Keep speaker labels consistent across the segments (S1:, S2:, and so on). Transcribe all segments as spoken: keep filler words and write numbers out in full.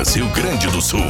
S1: Caxias, Rio Grande do Sul.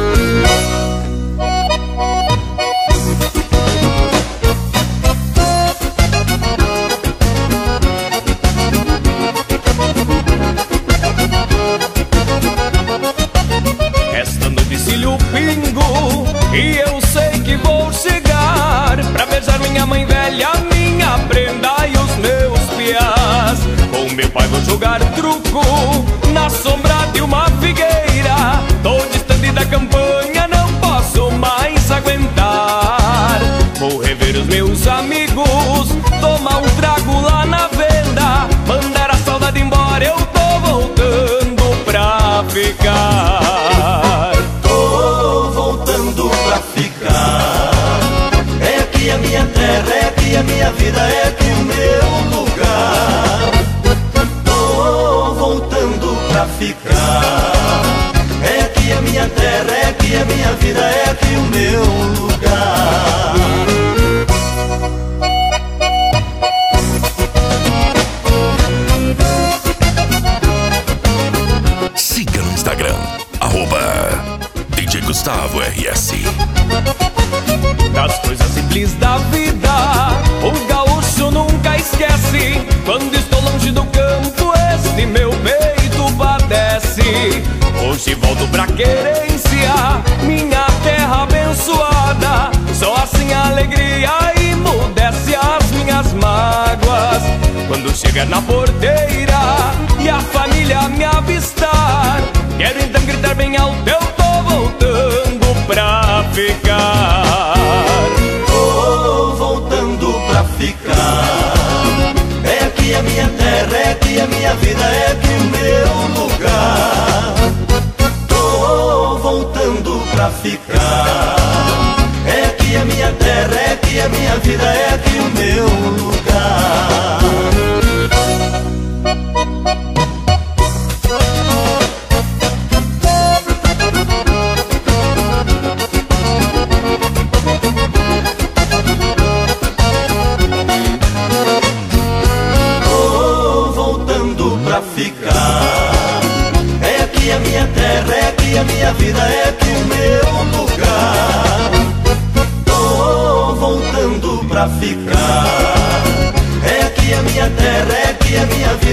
S2: Restando vicílio pingo e eu sei que vou chegar pra beijar minha mãe velha, minha prenda e os meus piás. Com meu pai vou jogar truco na sombra de uma figueira. Tô distante da campanha, não posso mais aguentar. Vou rever os meus amigos, tomar um trago lá na venda, mandar a saudade embora, eu tô voltando pra ficar.
S3: Tô voltando pra ficar. É aqui a minha terra, é aqui a minha vida, é aqui o meu lugar. Tô voltando pra ficar. É aqui a minha terra, é aqui a minha vida, é aqui o meu lugar.
S1: Siga no Instagram, arroba D J Gustavo R S.
S2: Das coisas simples da vida, o gaúcho nunca esquece. Quando estou longe do campo, este meu peito padece. Hoje volto pra querência, minha terra abençoada. Só assim a alegria emudece as minhas mágoas. Quando chegar na porteira e a família me avistar, quero então gritar bem alto, eu tô voltando pra ficar.
S3: Tô voltando pra ficar. É aqui a minha terra, é aqui a minha vida, é aqui o meu lugar. Tô voltando pra ficar. É aqui a minha terra, é aqui a minha vida, é aqui o meu lugar. Ficar. É aqui a minha terra, é aqui a minha vida, é aqui o meu lugar. Tô voltando pra ficar. É aqui a minha terra, é aqui a minha vida.